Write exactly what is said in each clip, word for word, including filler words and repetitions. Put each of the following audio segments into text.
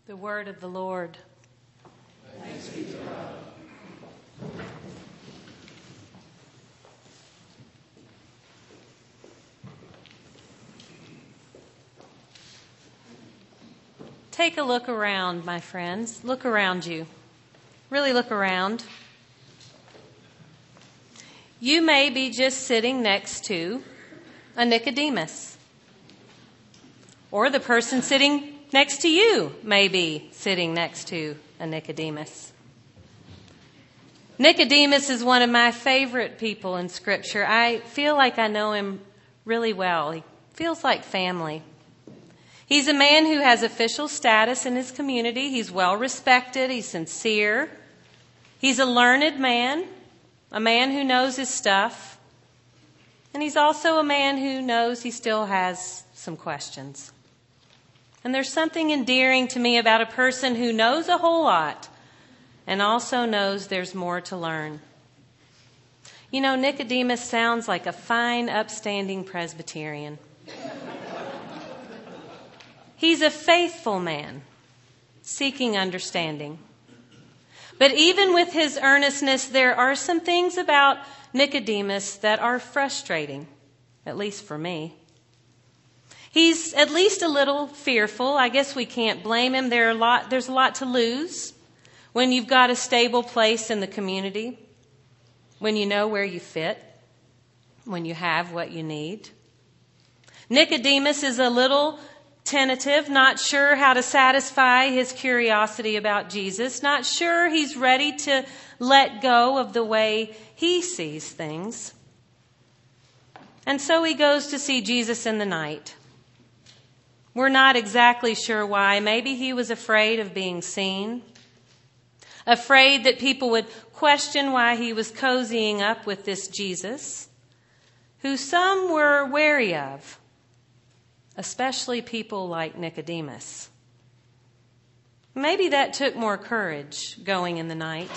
The word of the Lord. Thanks be to God. Take a look around, my friends. Look around you. Really look around. You may be just sitting next to a Nicodemus. Or the person sitting next to you may be sitting next to a Nicodemus. Nicodemus is one of my favorite people in Scripture. I feel like I know him really well. He feels like family. He's a man who has official status in his community. He's well respected. He's sincere. He's a learned man, a man who knows his stuff. And he's also a man who knows he still has some questions. And there's something endearing to me about a person who knows a whole lot and also knows there's more to learn. You know, Nicodemus sounds like a fine, upstanding Presbyterian. He's a faithful man, seeking understanding. But even with his earnestness, there are some things about Nicodemus that are frustrating, at least for me. He's at least a little fearful. I guess we can't blame him. There are a lot, there's a lot to lose when you've got a stable place in the community, when you know where you fit, when you have what you need. Nicodemus is a little tentative, not sure how to satisfy his curiosity about Jesus, not sure he's ready to let go of the way he sees things. And so he goes to see Jesus in the night. We're not exactly sure why. Maybe he was afraid of being seen, afraid that people would question why he was cozying up with this Jesus, who some were wary of, especially people like Nicodemus. Maybe that took more courage going in the night.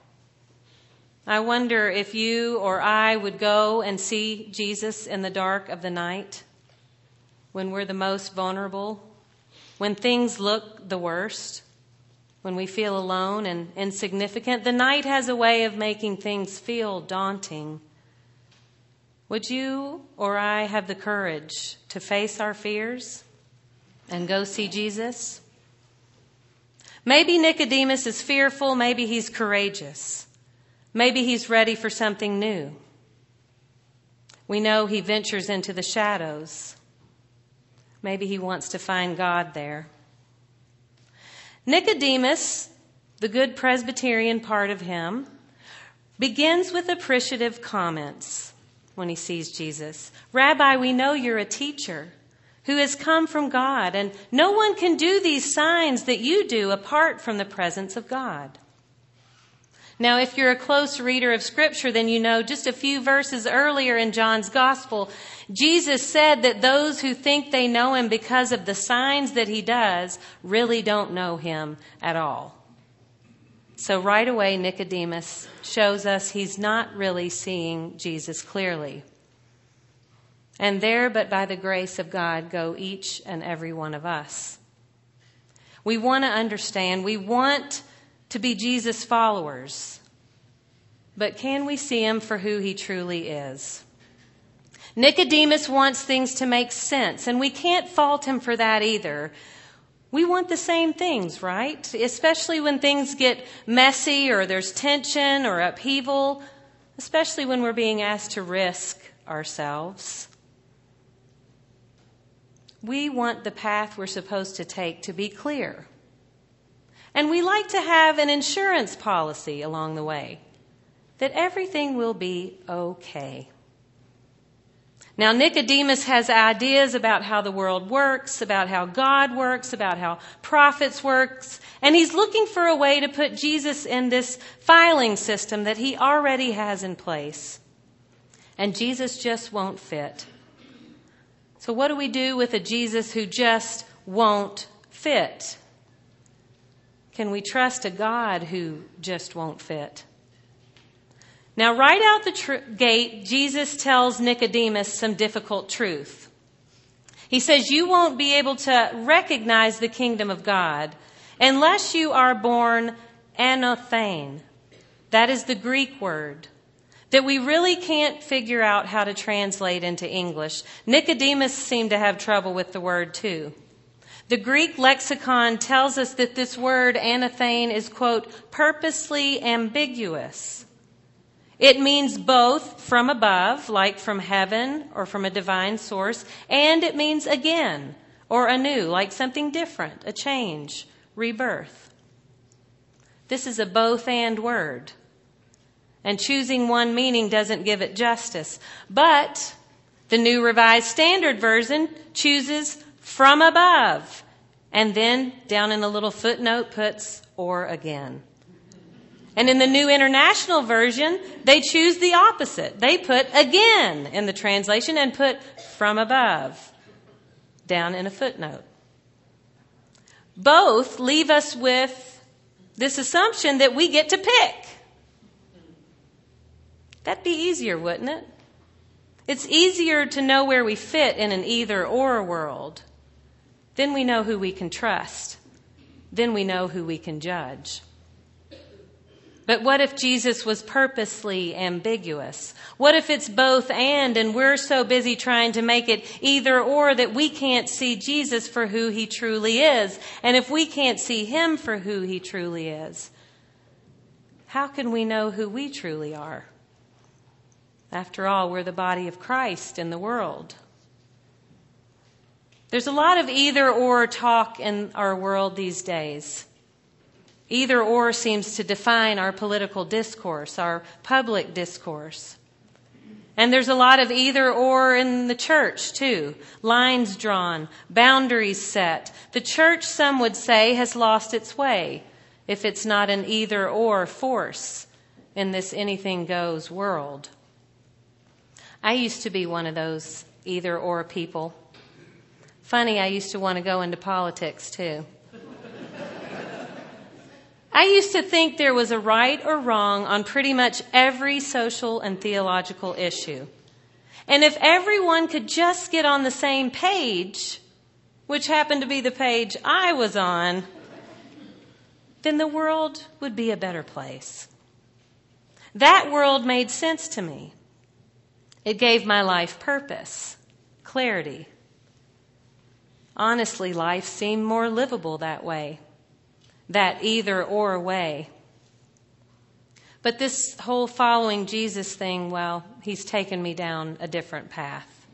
I wonder if you or I would go and see Jesus in the dark of the night, when we're the most vulnerable, when things look the worst, when we feel alone and insignificant. The night has a way of making things feel daunting. Would you or I have the courage to face our fears and go see Jesus? Maybe Nicodemus is fearful. Maybe he's courageous. Maybe he's ready for something new. We know he ventures into the shadows. Maybe he wants to find God there. Nicodemus, the good Presbyterian part of him, begins with appreciative comments when he sees Jesus. Rabbi, we know you're a teacher who has come from God, and no one can do these signs that you do apart from the presence of God. Now, if you're a close reader of Scripture, then you know just a few verses earlier in John's Gospel, Jesus said that those who think they know him because of the signs that he does really don't know him at all. So right away, Nicodemus shows us he's not really seeing Jesus clearly. And there, but by the grace of God, go each and every one of us. We want to understand. We want to be Jesus followers. But can we see him for who he truly is? Nicodemus wants things to make sense, and we can't fault him for that either. We want the same things, right? Especially when things get messy or there's tension or upheaval, especially when we're being asked to risk ourselves. We want the path we're supposed to take to be clear. And we like to have an insurance policy along the way, that everything will be okay. Now, Nicodemus has ideas about how the world works, about how God works, about how prophets works, and he's looking for a way to put Jesus in this filing system that he already has in place. And Jesus just won't fit. So what do we do with a Jesus who just won't fit? Can we trust a God who just won't fit? Now, right out the tr- gate, Jesus tells Nicodemus some difficult truth. He says, you won't be able to recognize the kingdom of God unless you are born anothane. That is the Greek word that we really can't figure out how to translate into English. Nicodemus seemed to have trouble with the word too. The Greek lexicon tells us that this word anothane is, quote, purposely ambiguous. It means both from above, like from heaven or from a divine source, and it means again or anew, like something different, a change, rebirth. This is a both and word. And choosing one meaning doesn't give it justice. But the New Revised Standard Version chooses from above. And then down in a little footnote puts or again. And in the New International Version, they choose the opposite. They put again in the translation and put from above down in a footnote. Both leave us with this assumption that we get to pick. That'd be easier, wouldn't it? It's easier to know where we fit in an either-or world. Then we know who we can trust. Then we know who we can judge. But what if Jesus was purposely ambiguous? What if it's both and, and we're so busy trying to make it either or that we can't see Jesus for who he truly is? And if we can't see him for who he truly is, how can we know who we truly are? After all, we're the body of Christ in the world. There's a lot of either or talk in our world these days. Either or seems to define our political discourse, our public discourse. And there's a lot of either or in the church too. Lines drawn, boundaries set. The church, some would say, has lost its way if it's not an either or force in this anything goes world. I used to be one of those either or people. Funny, I used to want to go into politics too. I used to think there was a right or wrong on pretty much every social and theological issue. And if everyone could just get on the same page, which happened to be the page I was on, then the world would be a better place. That world made sense to me. It gave my life purpose, clarity. Honestly, life seemed more livable that way, that either-or way. But this whole following Jesus thing, well, he's taken me down a different path.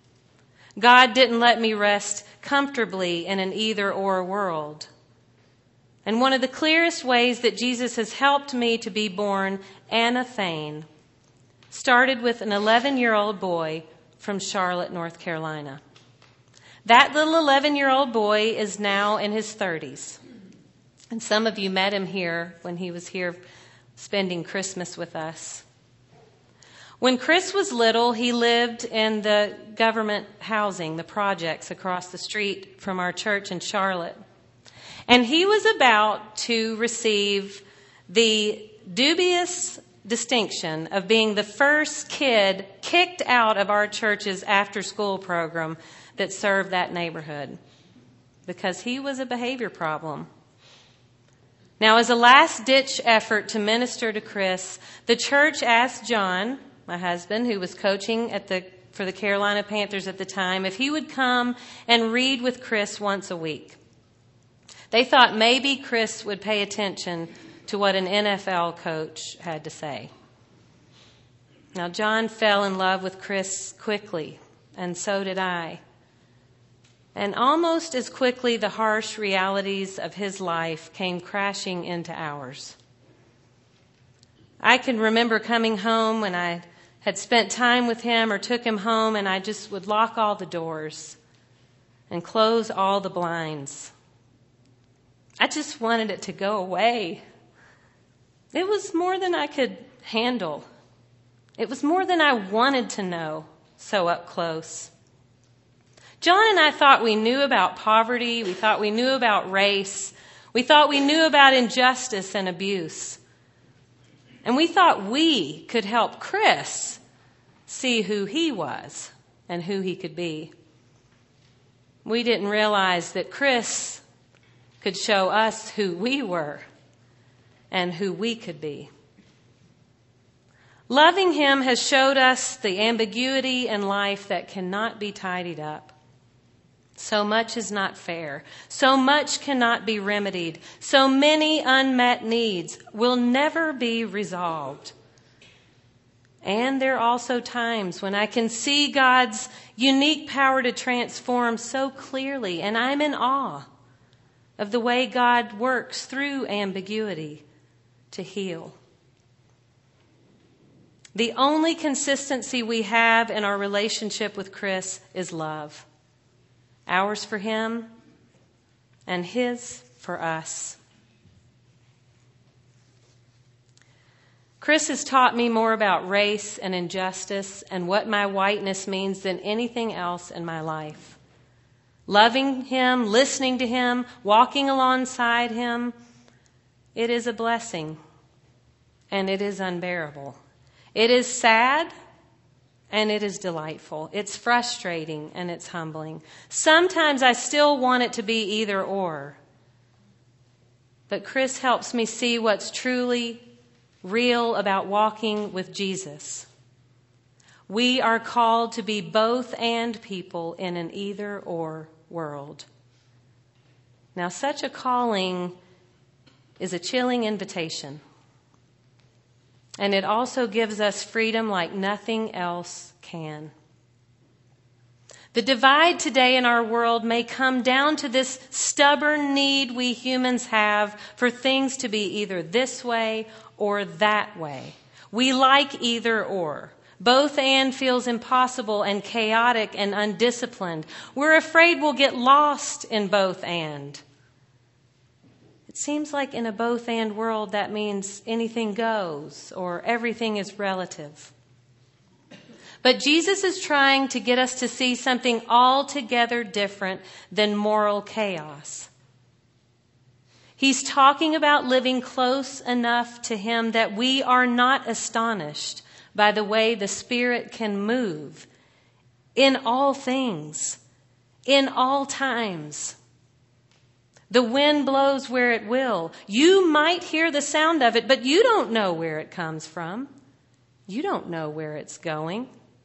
God didn't let me rest comfortably in an either-or world. And one of the clearest ways that Jesus has helped me to be born anothane started with an eleven-year-old boy from Charlotte, North Carolina. That little eleven-year-old boy is now in his thirties. And some of you met him here when he was here spending Christmas with us. When Chris was little, he lived in the government housing, the projects across the street from our church in Charlotte. And he was about to receive the dubious distinction of being the first kid kicked out of our church's after-school program that served that neighborhood because he was a behavior problem. Now, as a last-ditch effort to minister to Chris, the church asked John, my husband, who was coaching at the for the Carolina Panthers at the time, if he would come and read with Chris once a week. They thought maybe Chris would pay attention to what an N F L coach had to say. Now, John fell in love with Chris quickly, and so did I. And almost as quickly, the harsh realities of his life came crashing into ours. I can remember coming home when I had spent time with him or took him home, and I just would lock all the doors and close all the blinds. I just wanted it to go away. It was more than I could handle. It was more than I wanted to know so up close. John and I thought we knew about poverty. We thought we knew about race. We thought we knew about injustice and abuse. And we thought we could help Chris see who he was and who he could be. We didn't realize that Chris could show us who we were and who we could be. Loving him has showed us the ambiguity in life that cannot be tidied up. So much is not fair. So much cannot be remedied. So many unmet needs will never be resolved. And there are also times when I can see God's unique power to transform so clearly, and I'm in awe of the way God works through ambiguity to heal. The only consistency we have in our relationship with Chris is love. Ours for him and his for us. Chris has taught me more about race and injustice and what my whiteness means than anything else in my life. Loving him, listening to him, walking alongside him, it is a blessing and it is unbearable. It is sad and it is delightful. It's frustrating and it's humbling. Sometimes I still want it to be either or. But Chris helps me see what's truly real about walking with Jesus. We are called to be both and people in an either or world. Now, such a calling is a chilling invitation. And it also gives us freedom like nothing else can. The divide today in our world may come down to this stubborn need we humans have for things to be either this way or that way. We like either or. Both and feels impossible and chaotic and undisciplined. We're afraid we'll get lost in both and. It seems like in a both and world that means anything goes or everything is relative. But Jesus is trying to get us to see something altogether different than moral chaos. He's talking about living close enough to him that we are not astonished by the way the Spirit can move in all things, in all times. The wind blows where it will. You might hear the sound of it, but you don't know where it comes from. You don't know where it's going.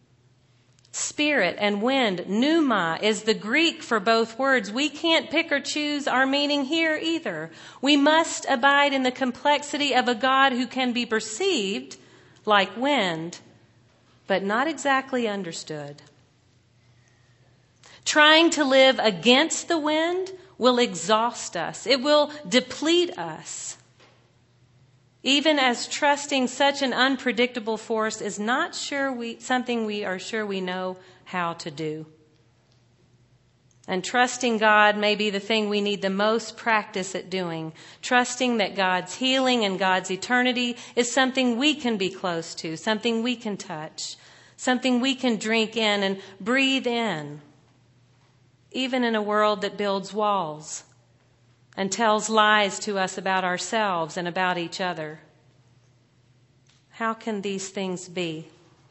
Spirit and wind, pneuma, is the Greek for both words. We can't pick or choose our meaning here either. We must abide in the complexity of a God who can be perceived like wind, but not exactly understood. Trying to live against the wind will exhaust us. It will deplete us. Even as trusting such an unpredictable force is not sure we, something we are sure we know how to do. And trusting God may be the thing we need the most practice at doing. Trusting that God's healing and God's eternity is something we can be close to, something we can touch, something we can drink in and breathe in. Even in a world that builds walls and tells lies to us about ourselves and about each other. How can these things be?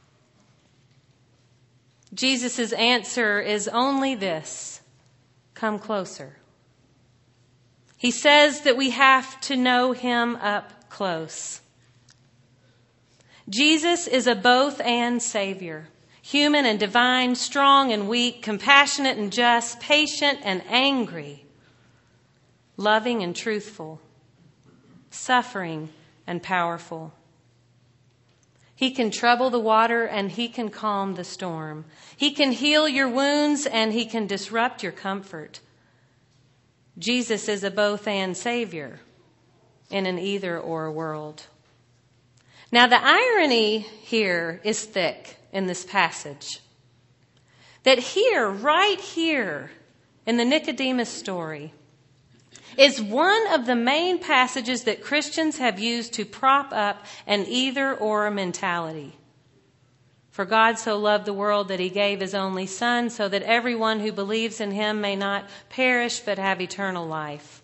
Jesus' answer is only this: come closer. He says that we have to know him up close. Jesus is a both and Savior. Human and divine, strong and weak, compassionate and just, patient and angry, loving and truthful, suffering and powerful. He can trouble the water and he can calm the storm. He can heal your wounds and he can disrupt your comfort. Jesus is a both and Savior in an either or world. Now the irony here is thick in this passage. That here, right here in the Nicodemus story, is one of the main passages that Christians have used to prop up an either-or mentality. For God so loved the world that he gave his only Son, so that everyone who believes in him may not perish but have eternal life.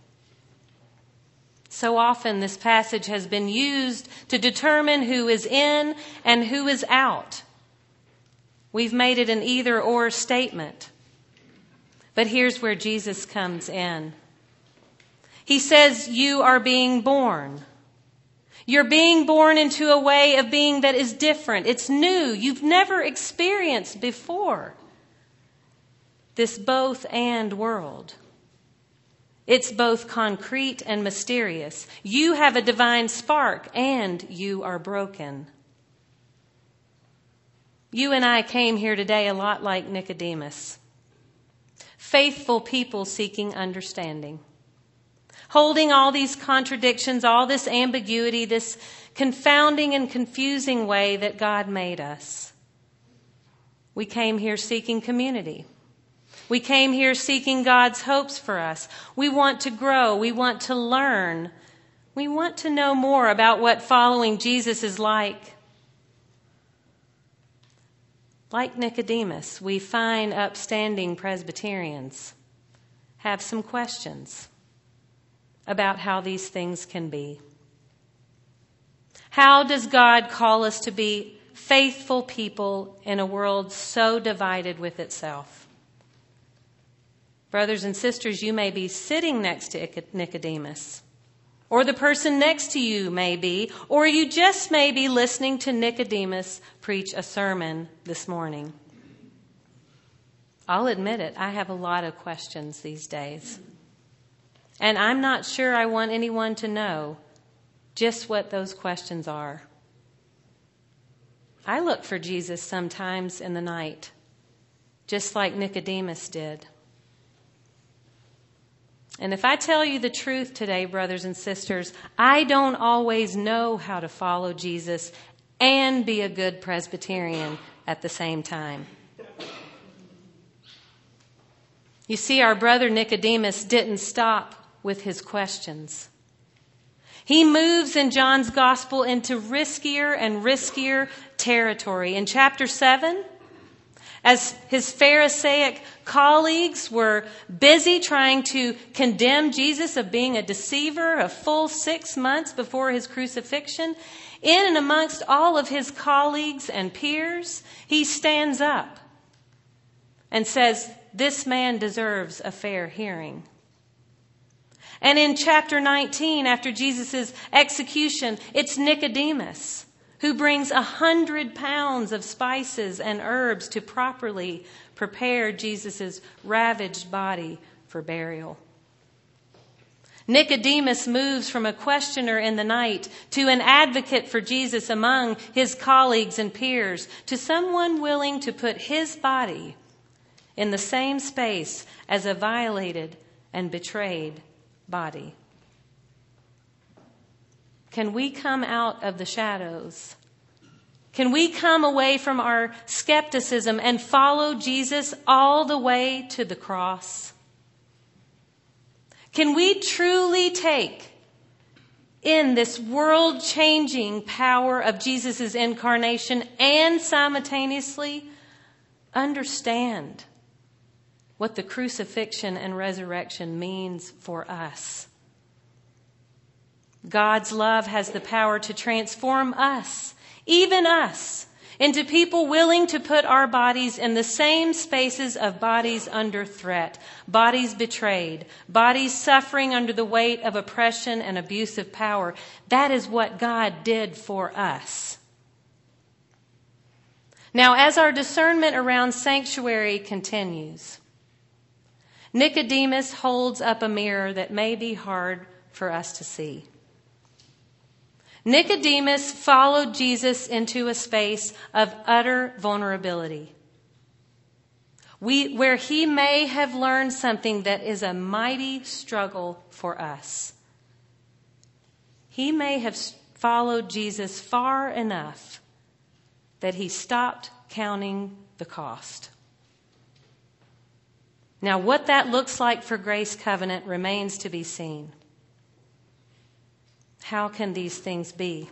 So often this passage has been used to determine who is in and who is out. We've made it an either-or statement. But here's where Jesus comes in. He says you are being born. You're being born into a way of being that is different. It's new. You've never experienced before this both and world. It's both concrete and mysterious. You have a divine spark and you are broken. You and I came here today a lot like Nicodemus. Faithful people seeking understanding. Holding all these contradictions, all this ambiguity, this confounding and confusing way that God made us. We came here seeking community. We came here seeking God's hopes for us. We want to grow. We want to learn. We want to know more about what following Jesus is like. Like Nicodemus, we fine, upstanding Presbyterians have some questions about how these things can be. How does God call us to be faithful people in a world so divided with itself? Brothers and sisters, you may be sitting next to Nicodemus, or the person next to you may be, or you just may be listening to Nicodemus preach a sermon this morning. I'll admit it, I have a lot of questions these days. And I'm not sure I want anyone to know just what those questions are. I look for Jesus sometimes in the night, just like Nicodemus did. And if I tell you the truth today, brothers and sisters, I don't always know how to follow Jesus and be a good Presbyterian at the same time. You see, our brother Nicodemus didn't stop with his questions. He moves in John's gospel into riskier and riskier territory. In chapter seven, as his Pharisaic colleagues were busy trying to condemn Jesus of being a deceiver a full six months before his crucifixion, in and amongst all of his colleagues and peers, he stands up and says, "This man deserves a fair hearing." And in chapter nineteen, after Jesus' execution, it's Nicodemus who brings a hundred pounds of spices and herbs to properly prepare Jesus' ravaged body for burial. Nicodemus moves from a questioner in the night to an advocate for Jesus among his colleagues and peers, to someone willing to put his body in the same space as a violated and betrayed body. Can we come out of the shadows? Can we come away from our skepticism and follow Jesus all the way to the cross? Can we truly take in this world-changing power of Jesus' incarnation and simultaneously understand what the crucifixion and resurrection means for us? God's love has the power to transform us, even us, into people willing to put our bodies in the same spaces of bodies under threat, bodies betrayed, bodies suffering under the weight of oppression and abusive power. That is what God did for us. Now, as our discernment around sanctuary continues, Nicodemus holds up a mirror that may be hard for us to see. Nicodemus followed Jesus into a space of utter vulnerability, we, where he may have learned something that is a mighty struggle for us. He may have followed Jesus far enough that he stopped counting the cost. Now, what that looks like for Grace Covenant remains to be seen. How can these things be?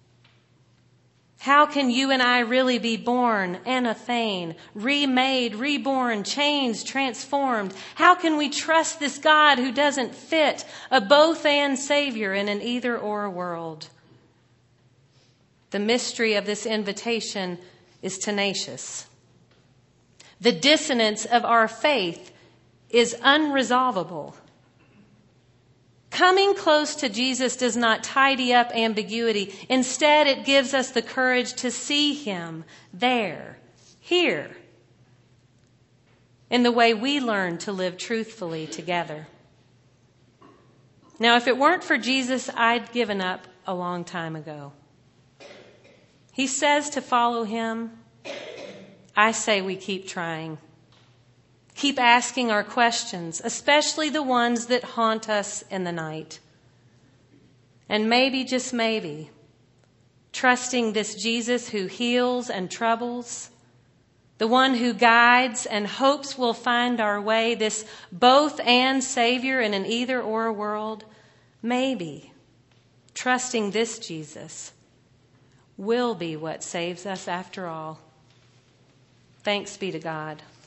How can you and I really be born, anathane, remade, reborn, changed, transformed? How can we trust this God who doesn't fit a both-and Savior in an either-or world? The mystery of this invitation is tenacious. The dissonance of our faith is unresolvable. Coming close to Jesus does not tidy up ambiguity. Instead, it gives us the courage to see him there, here, in the way we learn to live truthfully together. Now, if it weren't for Jesus, I'd given up a long time ago. He says to follow him. I say we keep trying. Keep asking our questions, especially the ones that haunt us in the night. And maybe, just maybe, trusting this Jesus who heals and troubles, the one who guides and hopes we'll find our way, this both and Savior in an either or world, maybe trusting this Jesus will be what saves us after all. Thanks be to God.